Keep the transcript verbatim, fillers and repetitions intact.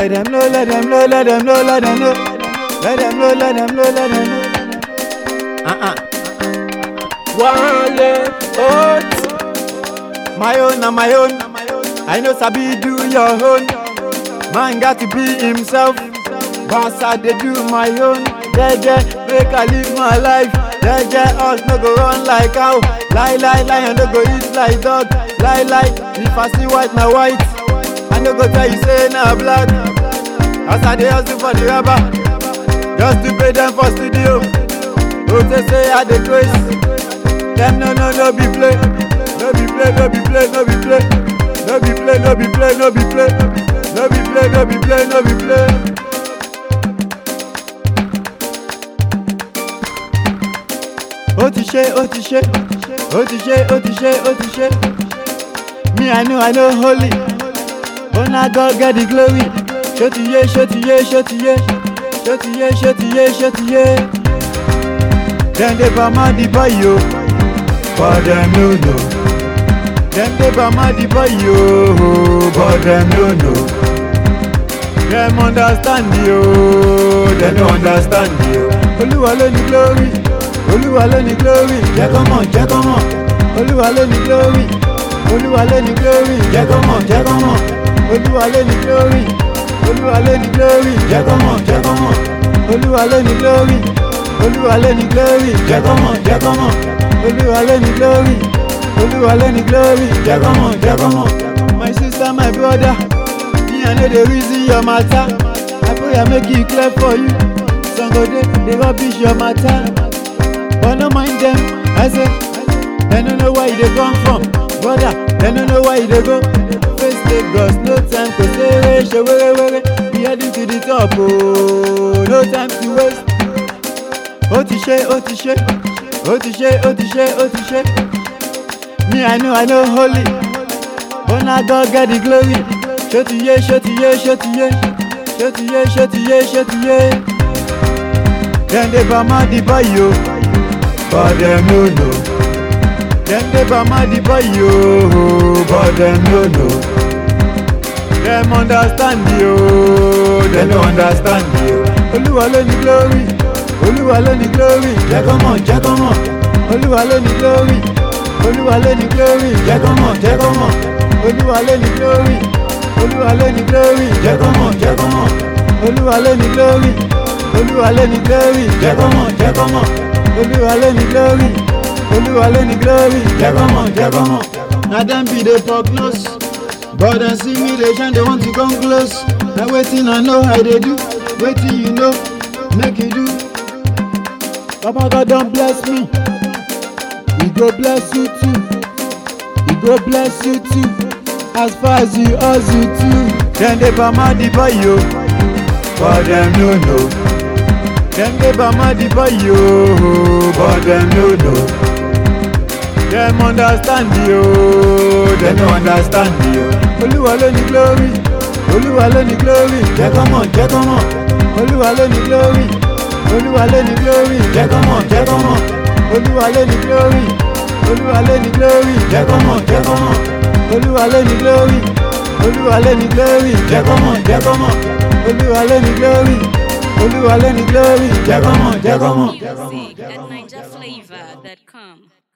Let them know, let them know, let them know, let them know. Let them know, let them know, let them know. Uh-uh. Wale Oat. My own, na my own. I know Sabi do your own. Man got to be himself. Boss I dey do my own. Jeje, make I live my life. Jeje, us no go run like cow. Lie, lie, lion no go eat like dog. Lie, lie, if I see white, na white. I no go tell you say na black. As I dey hustle for the rubber, just to pay them for studio. Oh, they say I dey craze. Them no, no, no be play. No be play, no be play, no be play. No be play, no be play, no be play. No be play, no be play, no be play. Ó ti ṣe, ó ti ṣe, ó ti ṣe, ó ti ṣe, ó ti ṣe. Me I know, I know holy. Oh na God get the glory. Ṣó ti yé, ṣó ti yé, ṣó ti yé. Ṣó ti yé, ṣó ti yé, ṣó ti yé. Dem dey bama the boy yo, but dem no know. Dem dey bama the boy yo, but dem no know. Dem understand yo, dem no understand yo. Olúwa ló ní glory. Olúwa ló ní glory, jẹ́ kó mọ̀, jẹ́ kó mọ̀. Olúwa ló ní glory, Olúwa ló ní glory, jẹ́ kó mọ̀, jẹ́ kó mọ̀. Olúwa ló ní glory, Olúwa ló ní glory, jẹ́ kó mọ̀, jẹ́ kó mọ̀. Olúwa ló ní glory, Olúwa ló ní glory, jẹ́ kó mọ̀, jẹ́ kó mọ̀. Olúwa ló ní glory, Olúwa ló ní glory, jẹ́ kó mọ̀, jẹ́ kó mọ̀. My sister, my brother, me I no dey reason your matter. I pray I make it clear for you. Some go dey dey rubbish your matter. But no mind them, I say, they don't know where they come from. Brother, they don't know where they go. Face Lagos, no time to say, show where, where, we heading to the top, oh, no time to waste. Ó ti ṣe, ó ti ṣe, ó ti ṣe, ó ti ṣe, ó ti ṣe. Me, I know, I know holy. But now God get the glory. Ṣó ti yé, ṣó ti yé, ṣó ti yé. Ṣó ti yé, ṣó ti yé, ṣó ti yé. Dem dey bama the boy yo, but dem no know. Dem dey bama the boy yo, but dem no know. Dem understand yo, dem no understand yo. Olúwa ló ní glory, Olúwa ló ní glory, jẹ́ kó mọ̀, jẹ́ kó mọ̀. Olúwa ló ní glory, Olúwa ló ní glory, jẹ́ kó mọ̀, jẹ́ kó mọ̀. Olúwa ló ní glory, Olúwa ló ní glory, jẹ́ kó mọ̀, jẹ́ kó mọ̀. Olúwa ló ní glory, Olúwa ló ní glory, jẹ́ kó mọ̀, jẹ́ kó mọ̀. Olúwa ló ní glory, Olúwa ló ní glory, jẹ́ kó mọ̀, jẹ́ kó mọ̀. Na dem be dey prognose, but dem see me dey shine, they want to come close. Na wetin I know I dey do, wetin you know, make you do. Papa God don bless me, He go bless you too. He go bless you too, as far as you hustle too. Dem dey bama the boy yo, but dem no know. Dem dey bama the boy yo, but dem no know. Dem understand yo, dem no understand yo. Olúwa ló ní glory, Olúwa ló ní glory, jẹ́ kó mọ̀, jẹ́ kó mọ̀. Olúwa ló ní glory, Olúwa ló ní glory, jẹ́ kó mọ̀, jẹ́ kó mọ̀. Olúwa ló ní glory, Olúwa ló ní glory, jẹ́ kó mọ̀, jẹ́ kó mọ̀. Olúwa ló ní glory, Olúwa ló ní glory, jẹ́ kó mọ̀, jẹ́ kó mọ̀. Olúwa ló ní glory, Olúwa ló ní glory, jẹ́ kó mọ̀, jẹ́ kó mọ̀. Music at niger flavor dot com